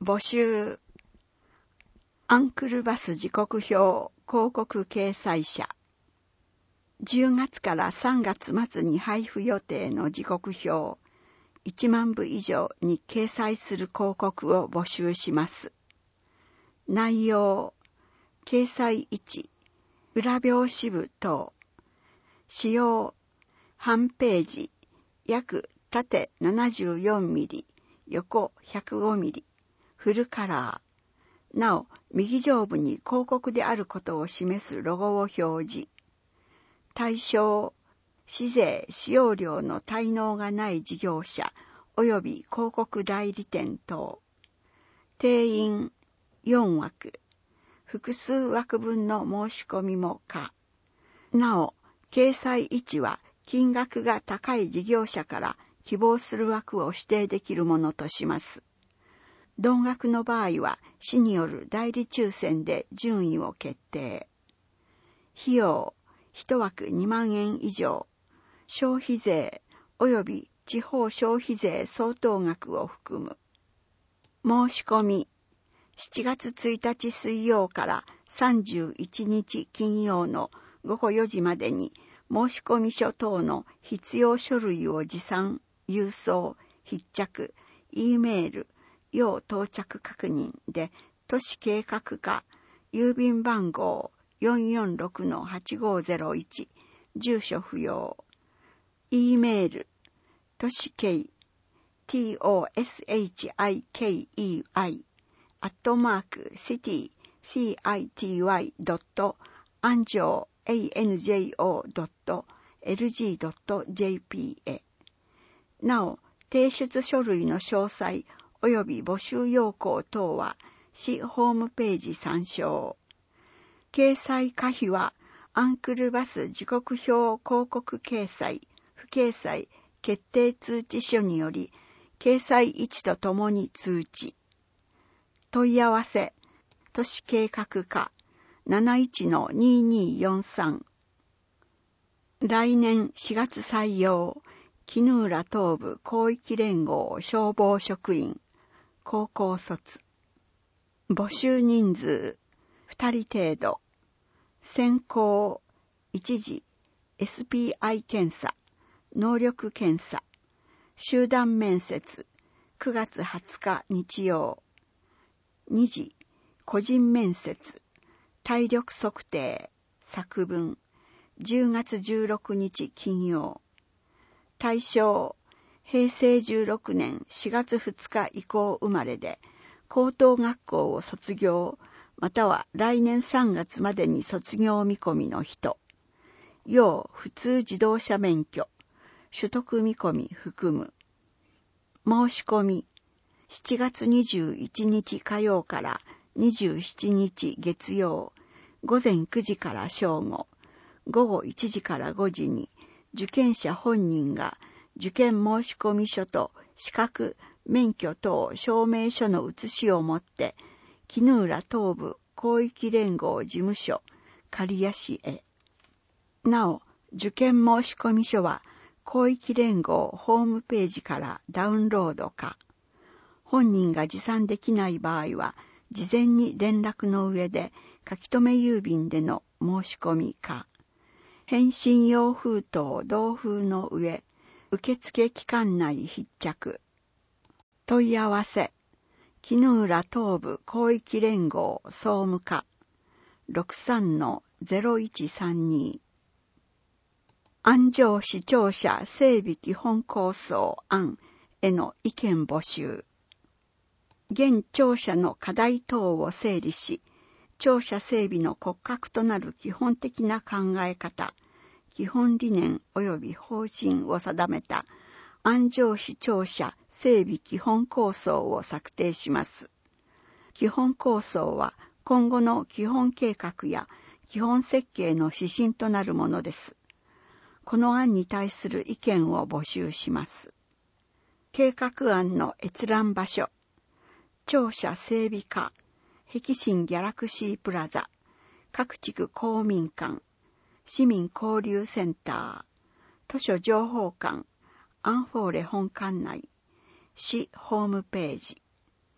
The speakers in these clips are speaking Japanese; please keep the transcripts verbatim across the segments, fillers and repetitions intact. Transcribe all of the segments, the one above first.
募集。アンクルバス時刻表広告掲載者。じゅうがつからさんがつ末に配布予定の時刻表いちまんぶ以上に掲載する広告を募集します。内容、掲載位置、裏表紙部等。使用、半ページ、約縦ななじゅうよんミリ、横ひゃくごミリ、フルカラー。なお、右上部に広告であることを示すロゴを表示。対象、市税使用料の滞納がない事業者及び広告代理店等。定員よんわく、複数枠分の申し込みも可。なお、掲載位置は金額が高い事業者から希望する枠を指定できるものとします。同額の場合は市による代理抽選で順位を決定。費用、一枠にまんえん以上、消費税及び地方消費税相当額を含む。申し込み、しちがつついたち水曜からさんじゅういちにち金曜のごごよじまでに申込書等の必要書類を持参、郵送、必着、Eメール、要到着確認で都市計画課、郵便番号 よんよんろくのはちごゼロいち、住所不要。Eメール、都市計、トシケイ、アットマーク、シティ、シティドット、アンジョー、アンジョードット、エルジードットジェーピー へ。なお、提出書類の詳細及び募集要項等は市ホームページ参照。掲載可否はアンクルバス時刻表広告掲載、不掲載決定通知書により掲載位置とともに通知。問い合わせ、都市計画課 なないちのにーにーよんさん。来年しがつ採用、衣浦東部広域連合消防職員、高校卒。募集人数、ふたり程度。選考、一次、エスピーアイ 検査、能力検査。集団面接、くがつはつか日曜。二次、個人面接、体力測定、作文、じゅうがつじゅうろくにち金曜。対象、へいせいじゅうろくねんしがつふつか以降生まれで、高等学校を卒業、または来年さんがつまでに卒業見込みの人。要普通自動車免許、取得見込み含む。申し込み、しちがつにじゅういちにち火曜からにじゅうしちにち月曜、ごぜんくじから正午、ごごいちじからごじに、受験者本人が受験申込書と資格、免許等証明書の写しを持って、衣浦東部広域連合事務所、刈谷市へ。なお、受験申込書は、広域連合ホームページからダウンロードか。本人が持参できない場合は、事前に連絡の上で書き留め郵便での申し込みか。返信用封筒同封の上、受付期間内必着。問い合わせ、衣浦東部広域連合総務課 ろくさんのゼロいちさんに。安城市庁舎整備基本構想案への意見募集。現庁舎の課題等を整理し、庁舎整備の骨格となる基本的な考え方、基本理念及び方針を定めた安城市庁舎整備基本構想を策定します。基本構想は今後の基本計画や基本設計の指針となるものです。この案に対する意見を募集します。計画案の閲覧場所、庁舎整備課、碧新ギャラクシープラザ、各地区公民館、市民交流センター、図書情報館、アンフォーレ本館内、市ホームページ。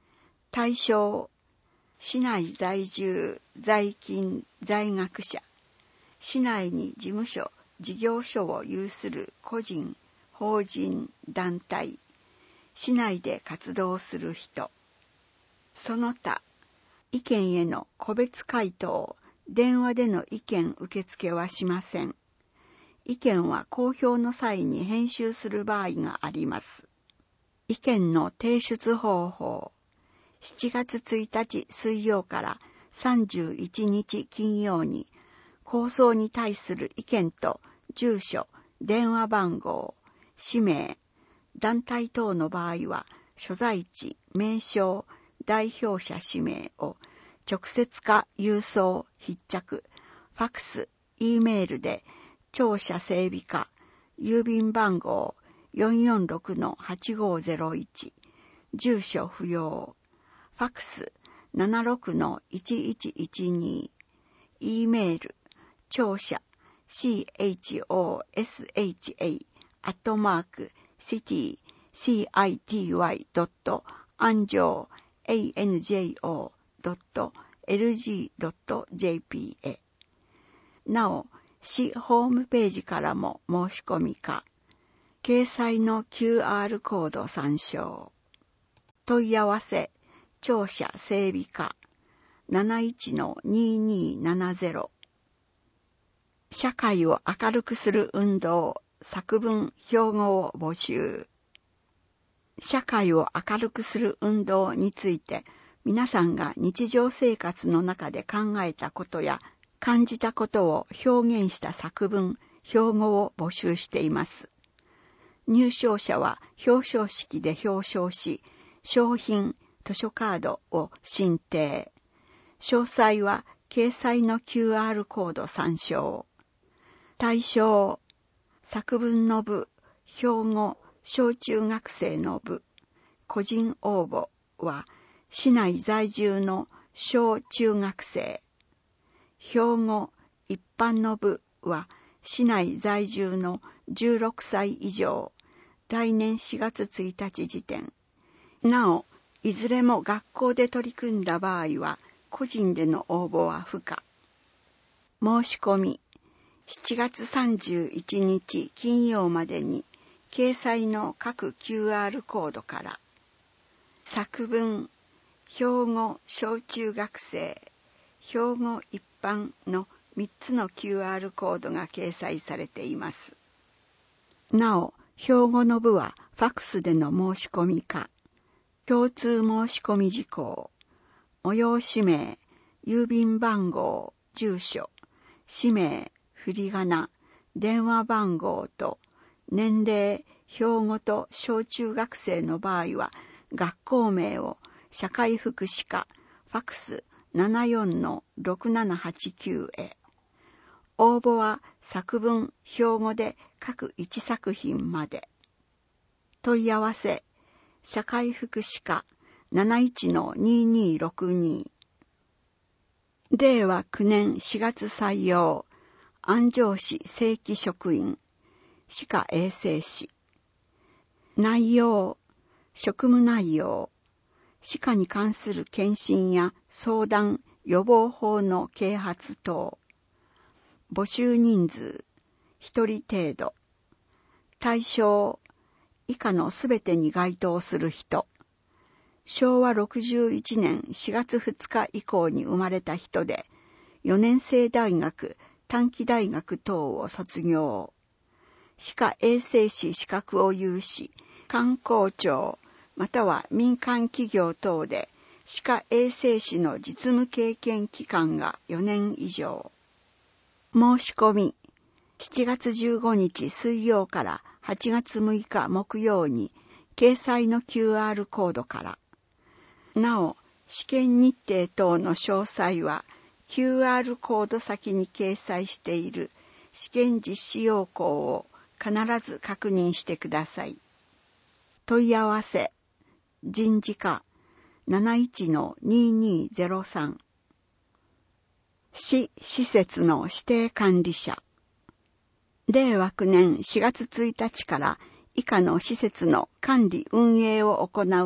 対象、市内在住、在勤、在学者、市内に事務所、事業所を有する個人、法人、団体、市内で活動する人。その他、意見への個別回答、電話での意見受付はしません。意見は公表の際に編集する場合があります。意見の提出方法。しちがつついたち水曜からさんじゅういちにち金曜に、構想に対する意見と住所、電話番号、氏名、団体等の場合は、所在地、名称、代表者氏名を直接か郵送、筆着、ファクス、Eメールで、庁舎整備課、郵便番号 よんよんろくのはちごゼロいち、住所不要、ファクス ななろくのいちいちいちに、Eメール、庁舎、チョシャ、アットマーク、シティ、シティ ドット アンジョー、アンジョー ドット エルジー ドット ジェーピー へ。なお、市ホームページからも申し込みか、掲載の キューアール コード参照。問い合わせ、庁舎整備課 なないちのににーななゼロ。社会を明るくする運動、作文、標語を募集。社会を明るくする運動について、皆さんが日常生活の中で考えたことや感じたことを表現した作文、標語を募集しています。入賞者は表彰式で表彰し、商品、図書カードを進呈。詳細は掲載の キューアール コード参照。対象、作文の部、標語、小中学生の部、個人応募は市内在住の小中学生。標語、一般の部は市内在住のじゅうろくさい以上、来年しがつついたち時点。なお、いずれも学校で取り組んだ場合は、個人での応募は不可。申し込み、しちがつさんじゅういちにち金曜までに、掲載の各 キューアール コードから、作文、標語小中学生、標語一般のみっつの キューアール コードが掲載されています。なお、標語の部はファクスでの申し込みか、共通申し込み事項、催し名、郵便番号、住所、氏名、振り仮名、電話番号と、年齢、標語と小中学生の場合は、学校名を社会福祉課、ファクス ななよんのろくななはちきゅう へ。応募は作文、標語で各いちさく品まで。問い合わせ、社会福祉課 なないちのににーろくに。れいわきゅうねんしがつ採用、安城市正規職員、歯科衛生士。内容、職務内容、歯科に関する検診や相談、予防法の啓発等。募集人数、ひとり程度。対象、以下のすべてに該当する人。しょうわろくじゅういちねんしがつふつか以降に生まれた人で、よねんせい大学、短期大学等を卒業。歯科衛生士資格を有し、観光庁または民間企業等で歯科衛生士の実務経験期間がよねん以上。申し込み、しちがつじゅうごにち水曜からはちがつむいか木曜に掲載の キューアール コードから。なお、試験日程等の詳細は キューアール コード先に掲載している試験実施要項を必ず確認してください。問い合わせ、人事課 なないちのににーゼロさん。市施設の指定管理者。れいわきゅうねんしがつついたちから以下の施設の管理運営を行う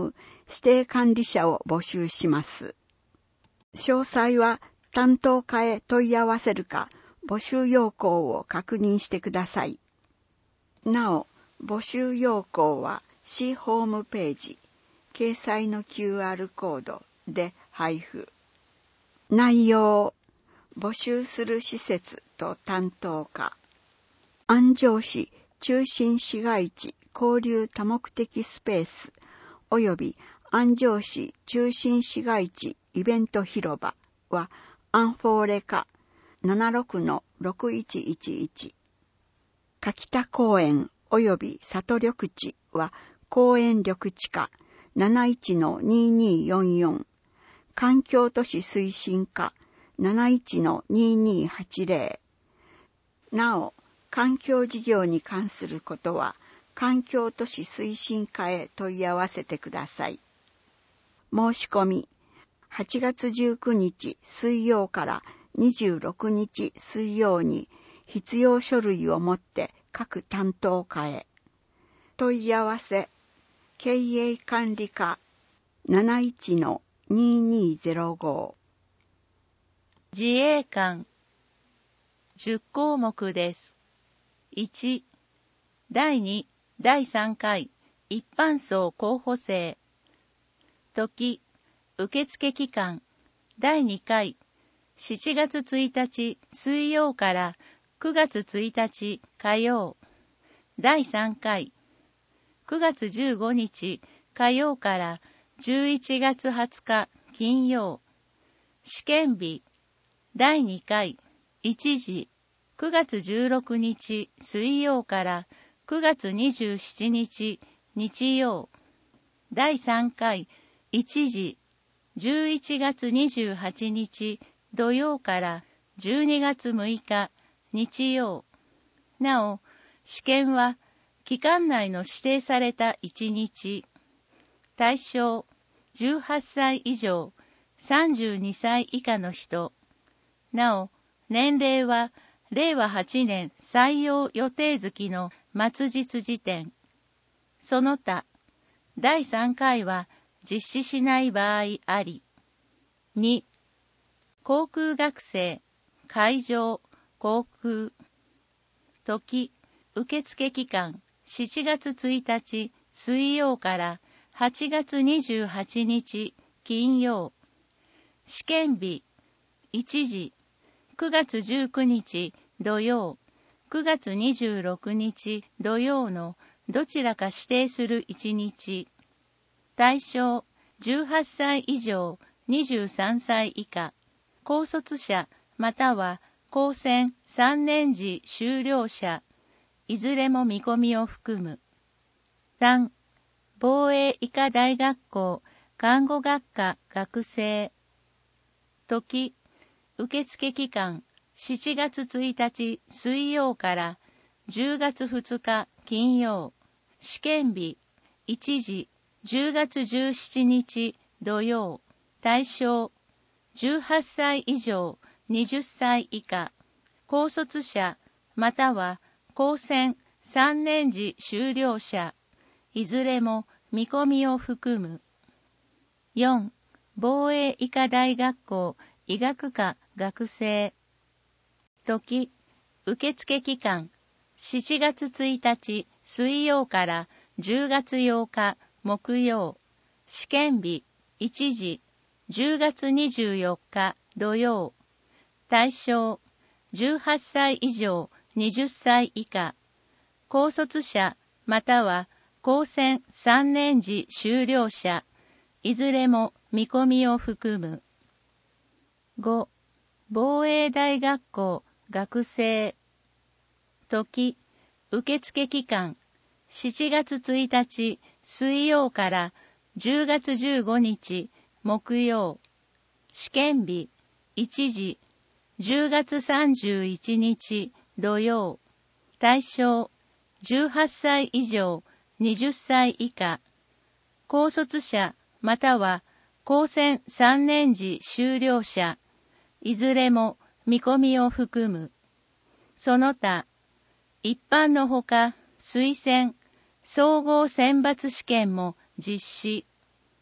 指定管理者を募集します。詳細は担当課へ問い合わせるか、募集要項を確認してください。なお、募集要項は市ホームページ、掲載の キューアール コードで配布。内容、募集する施設と担当課。安城市中心市街地交流多目的スペース及び安城市中心市街地イベント広場はアンフォーレ課 ななじゅうろくのろくいちいちいち。柿田公園及び里緑地は公園緑地課 ななじゅういちのにによんよん。環境都市推進課 ななじゅういちのににはちぜろ。なお、環境事業に関することは、環境都市推進課へ問い合わせてください。申し込み、はちがつじゅうくにち水曜からにじゅうろくにち水曜に必要書類を持って各担当課へ。問い合わせ、経営管理課 ななじゅういちのににぜろご。 自衛官じゅっこうもくです。いち、だいに、だいさんかい一般層候補生。時、受付期間、だいにかい、しちがつついたち水曜からくがつついたち火曜。だいさんかい、くがつじゅうごにち火曜からじゅういちがつはつか金曜。試験日、だいにかい、いちじ、くがつじゅうろくにち水曜からくがつにじゅうしちにち日曜。だいさんかい、いちじ、じゅういちがつにじゅうはちにち土曜からじゅうにがつむいか日曜。なお、試験は期間内の指定されたいちにち。対象、じゅうはっさい以上、さんじゅうにさい以下の人。なお、年齢はれいわはちねん採用予定月の末日時点。その他、だいさんかいは実施しない場合あり。に、航空学生、海上、航空。時、受付期間、しちがつついたち水曜からはちがつにじゅうはちにち金曜。試験日、いちじ、くがつじゅうくにち土曜、くがつにじゅうろくにち土曜のどちらか指定するいちにち。対象、じゅうはっさい以上、にじゅうさんさい以下、高卒者または高専さんねん時修了者、いずれも見込みを含む。さん、防衛医科大学校看護学科学生。時、受付期間、しちがつついたち水曜からじゅうがつふつか金曜。試験日、いちじ、じゅうがつじゅうしちにち土曜。対象、じゅうはっさい以上、にじゅっさい以下、高卒者または高専さんねん時修了者、いずれも見込みを含む。よん、防衛医科大学校医学科学生。時、受付期間、しちがつついたち水曜からじゅうがつようか木曜。試験日、いちじ、じゅうがつにじゅうよっか土曜。対象、じゅうはっさい以上、にじゅっさい以下、高卒者または高専さんねん時修了者、いずれも見込みを含む。ご、防衛大学校学生。時、受付期間、しちがつついたち水曜からじゅうがつじゅうごにち木曜。試験日、いちじ、じゅうがつさんじゅういちにち土曜。対象、じゅうはっさい以上、にじゅっさい以下、高卒者または高専さんねん時修了者、いずれも見込みを含む。その他、一般のほか推薦、総合選抜試験も実施。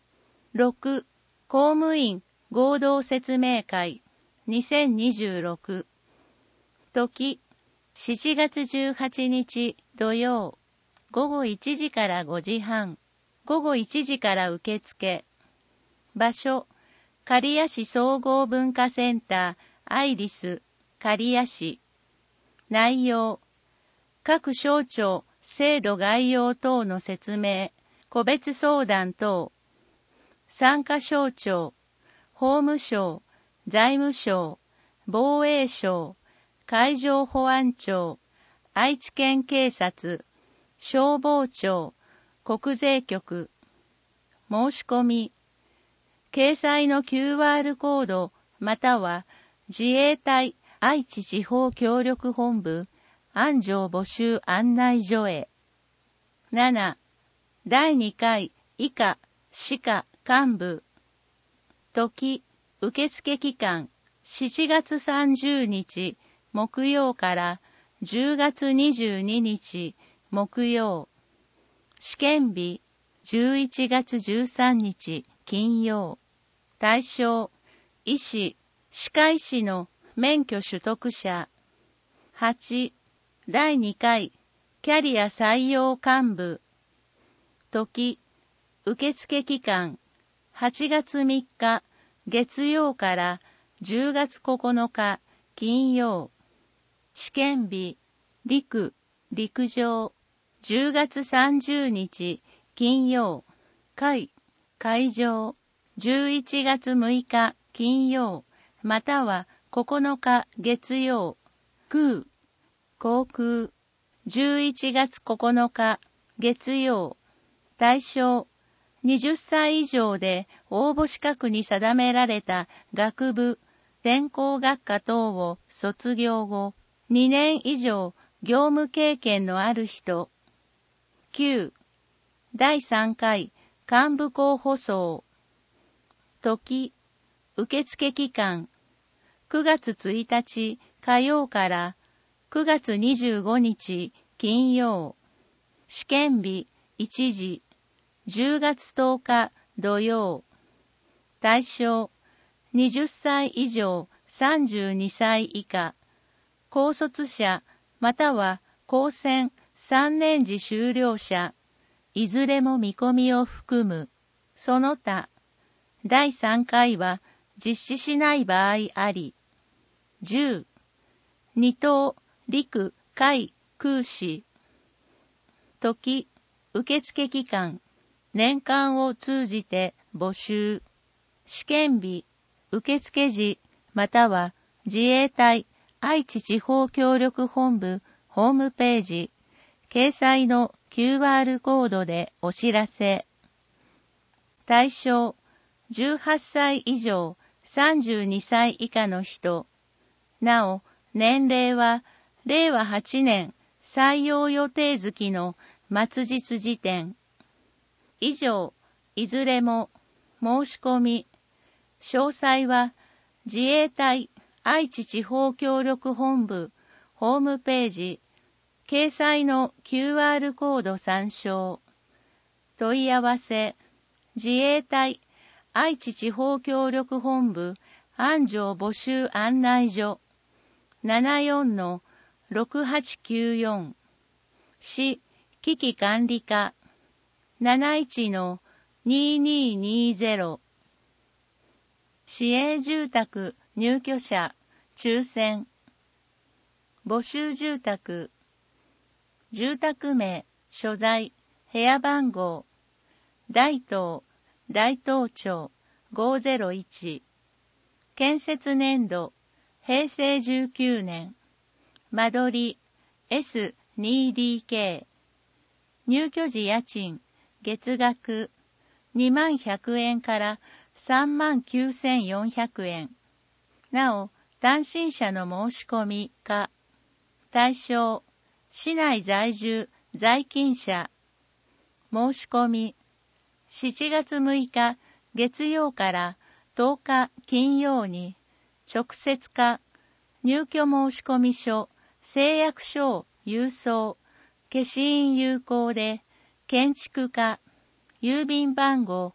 ろく、公務員合同説明会にせんにじゅうろく。時、しちがつじゅうはちにち土曜、ごごいちじからごじはん、ごごいちじから受付。場所、刈谷市総合文化センターアイリス刈谷市。内容、各省庁制度概要等の説明、個別相談等。参加省庁、法務省、財務省、防衛省、海上保安庁、愛知県警察、消防庁、国税局。申し込み、掲載の キューアール コードまたは自衛隊愛知地方協力本部安城募集案内所へ。なな. だいにかい以下歯科幹部。時、受付期間しちがつさんじゅうにち木曜からじゅうがつにじゅうににち木曜。試験日じゅういちがつじゅうさんにち金曜。対象、医師、歯科医師の免許取得者。はち. だいにかいキャリア採用幹部。時、受付期間はちがつみっか月曜からじゅうがつここのか金曜。試験日、陸、陸上、じゅうがつさんじゅうにち金曜。海、海上、じゅういちがつむいか金曜またはここのか月曜。空、航空、じゅういちがつここのか月曜。対象、はたち以上で応募資格に定められた学部、専攻学科等を卒業後、にねん以上業務経験のある人。きゅう. だいさんかい幹部候補層。時、受付期間くがつついたち火曜からくがつにじゅうごにち金曜。試験日いちじ、じゅうがつとおか土曜。対象、はたち以上さんじゅうにさい以下。高卒者または高専さんねん時修了者。いずれも見込みを含む。その他、だいさんかいは実施しない場合あり。じゅう. 二等陸海空士。時、受付期間年間を通じて募集。試験日、受付時または自衛隊愛知地方協力本部ホームページ掲載の キューアール コードでお知らせ。対象、じゅうはっさい以上さんじゅうにさい以下の人。なお、年齢はれいわはちねん採用予定月の末日時点。以上、いずれも申し込み。詳細は自衛隊愛知地方協力本部ホームページ掲載の キューアール コード参照。問い合わせ、自衛隊愛知地方協力本部安城募集案内所 ななよんのろくはちきゅうよん。市危機管理課 なないちのにににゼロ。市営住宅入居者抽選。募集住宅。住宅名、所在、部屋番号。大東、大東町ごぜろいち。建設年度、へいせいじゅうきゅうねん。間取り、エスにディーケー。入居時家賃、月額、にまんひゃくえんからさんまんきゅうせんよんひゃくえん。なお、単身者の申し込みか。対象、市内在住、在勤者。申し込み、しちがつむいか月曜からとおか金曜に、直接か、入居申込書、誓約書を郵送、消印有効で、建築課、郵便番号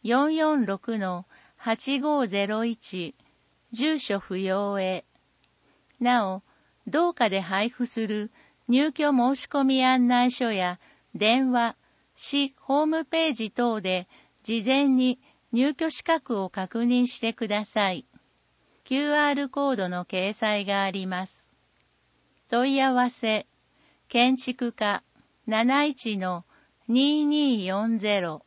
よんよんろくのはちごゼロいち、住所不要へ。なお、同課で配布する入居申し込み案内書や電話、市ホームページ等で事前に入居資格を確認してください。キューアール コードの掲載があります。問い合わせ、建築課 なないちのにーにーよんゼロ